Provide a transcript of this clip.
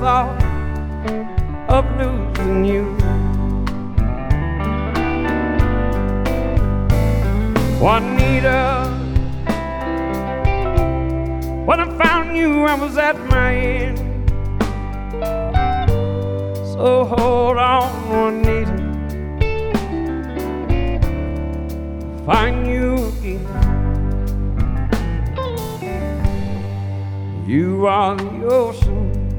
thought of losing you. Juanita, when I found you, I was at my end. So hold on, Juanita, find you again. You are the ocean